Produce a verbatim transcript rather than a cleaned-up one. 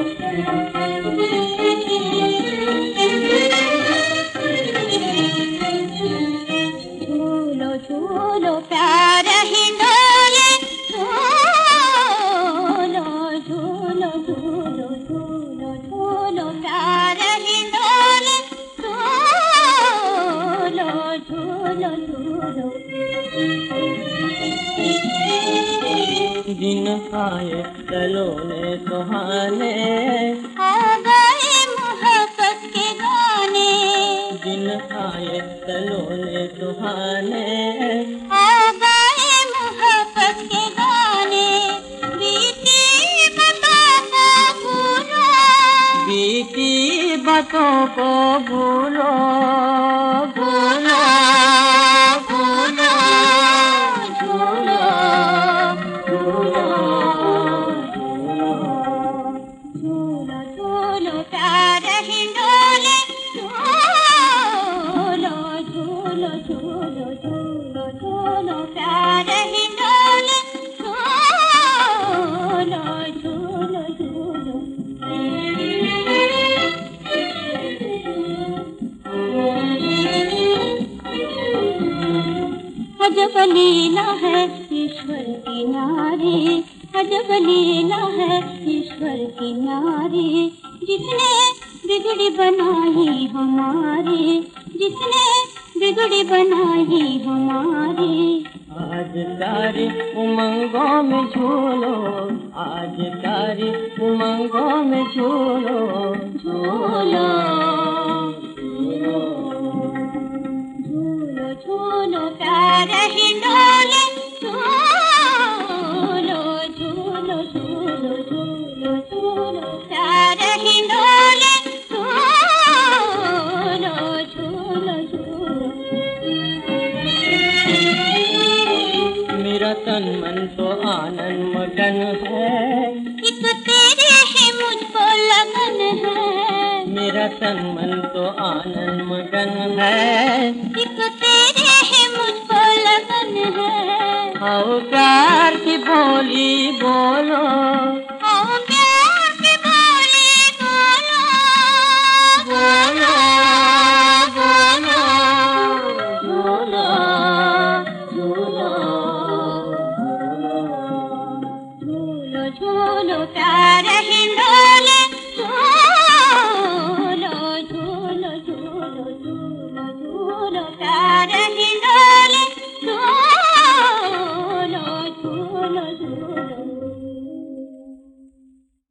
झूलो झूलो प्यार हिंडोले, झूलो झूलो झूलो झूलो झूलो प्यार हिंडोले, झूलो झूलो झूलो। दिन आए सलोने सुहाने, आ गए मोहब्बत के गाने। दिन आए सलोने सुहाने, आ गए मोहब्बत के गाने। बीती बातों को भूलो, बीती बातों को भूलो, भूलो भूलो झूलो भूलो झूलो झूलो प्यार हिंडोले, झूलो झूलो झूलो झूलो झूलो प्यार हिंडोले, झूलो झूलो झूलो। अजब लीला है ईश्वर की नारी, अजब लीला है ईश्वर की नारी। जिसने बिगड़ी बनाई हमारी, जिसने बिगड़ी बनाई हमारी। आज सारी उमंगों में झूलो, आज सारी उमंगों में झूलो, झूलो झूलो झूलो प्यार हिंडोले, झूलो झूलो झूलो झूलो झूलो प्यार हिंडोले, झूलो झूलो झूलो। मेरा तन मन तो आनंद मगन है, एक तेरे है मुझको लगन है। मेरा तन मन तो आनंद मगन है, एक तेरे है मुझको लगन है। आओ प्यार की बोली बोलो, आओ प्यार की बोली बोलो, बोलो बोलो झूलो झूलो झूलो झूलो प्यार हिंडोले, झूलो झूलो झूलो झूलो झूलो प्यार हिंडोले।